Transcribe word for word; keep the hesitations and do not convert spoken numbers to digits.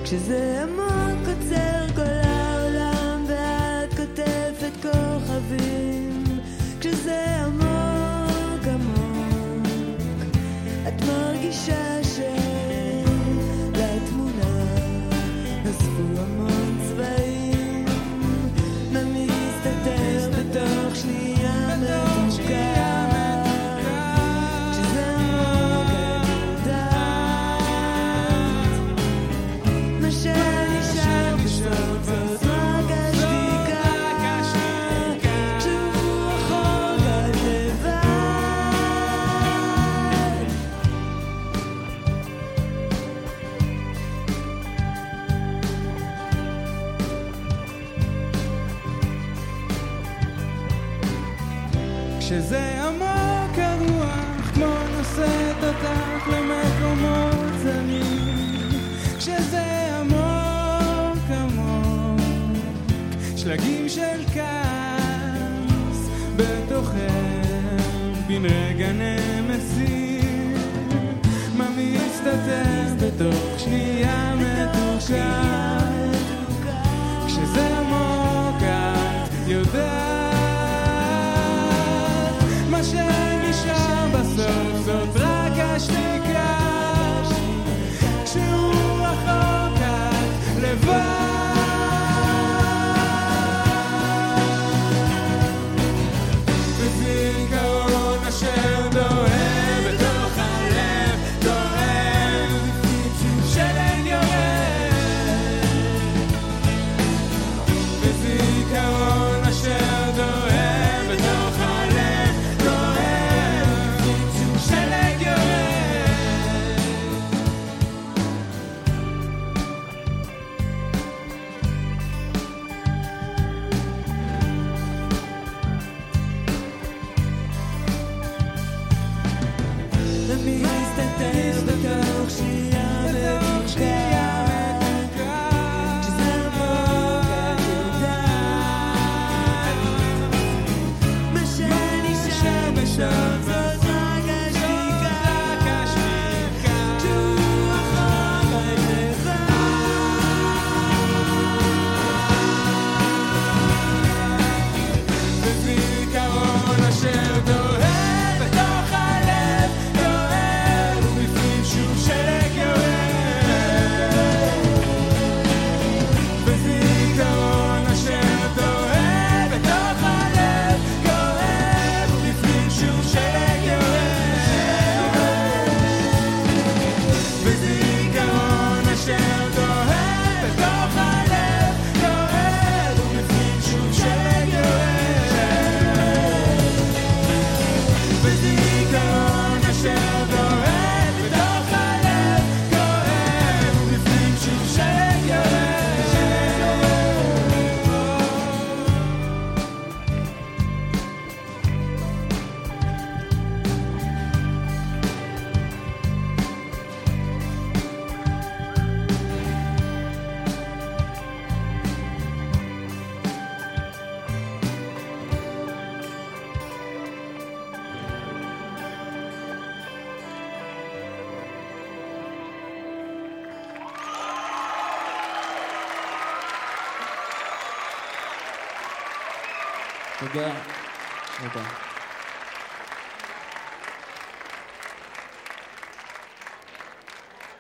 כשזה עמוק עוצר כל העולם ואת כותבת כוכבים, כשזה עמוק עמוק את מרגישה שלתמונה נוספו המון צבעים, מה מסתתר בתוך שנייה מתוקה. כשזה עמוק הרוח כמו נושאת אותך למקומות זרים, כשזה עמוק עמוק שלגים של כעס בתוכם בין רגע נמסים, מה מסתתר בתוך שנייה מתוקה. כשזה עמוק את יודעת מה שנשאר בסוף זאת רק השתיקה, כשהוא רחוק את לבד. וזיכרון אשר דוהר בתוך הלב, דוהר שלג יורד. וזיכרון אשר דוהר בתוך הלב, שלג יורד. ומי מסתתר בתוך שנייה מתוקה, כשזה עמוק את יודעת מה שנשאר בסוף זאת רק השתיקה, כשהוא רחוק את לבד. וזיכרון אשר דוהר בתוך הלב, דוהר ובפנים שוב שלג יורד. וזיכרון אשר דוהר בתוך הלב, דוהר ובפנים שוב שלג יורד. וזיכרון אשר דוהר בתוך הלב, דוהר ובפנים שוב שלג יורד. וזיכרון אשר דוהר בתוך הלב, דוהר ובפנים שוב שלג יורד. תודה. תודה.